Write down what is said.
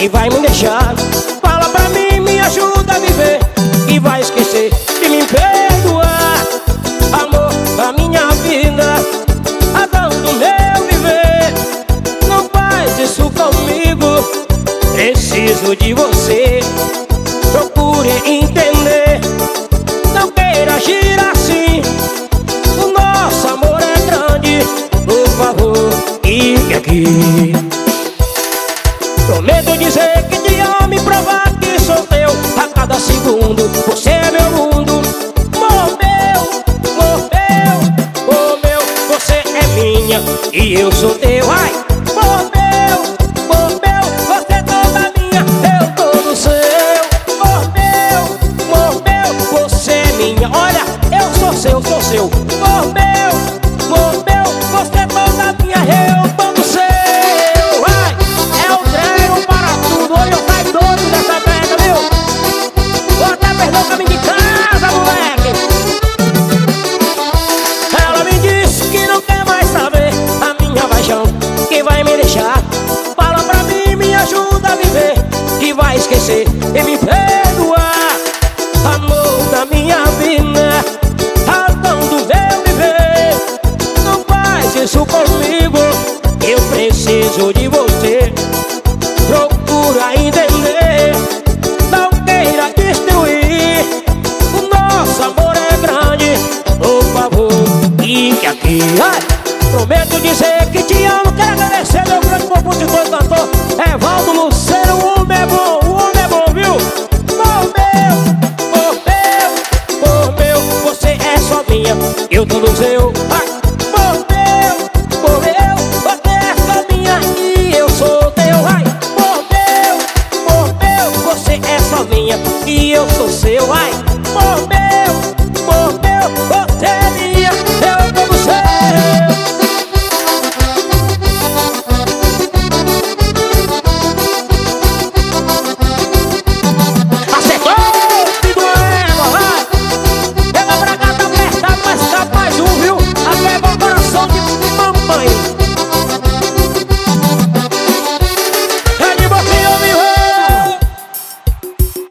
que vai me deixar. Fala pra mim, me ajuda a viver, que vai esquecer de me perdoar. Amor da minha vida, razão do meu viver, não faz isso comigo. Preciso de você, procure entender. Não queira agir assim, o nosso amor é grande. Por favor, fique aqui. Prometo dizer que te amo e provar que sou teu a cada segundo. Você é meu mundo, morreu, você é minha e eu sou teu. Ai, morreu, você é toda minha, eu todo seu. Morreu, você é minha, olha, eu sou seu. Morreu, você é toda minha, eu todo seu. Ai, é o treino para tudo, hoje eu saio todo dessa pedra, viu? Vou até perder o caminho de casa, moleque. Ela me disse que não quer mais saber a minha paixão, que vai me deixar. Fala pra mim, me ajuda a viver, que vai esquecer e me perdoar. Amor da minha vida, razão do meu viver, não faz isso comigo. Eu preciso de você, procura entender. Não queira destruir, o nosso amor é grande. Por favor, fique aqui. Ai, prometo dizer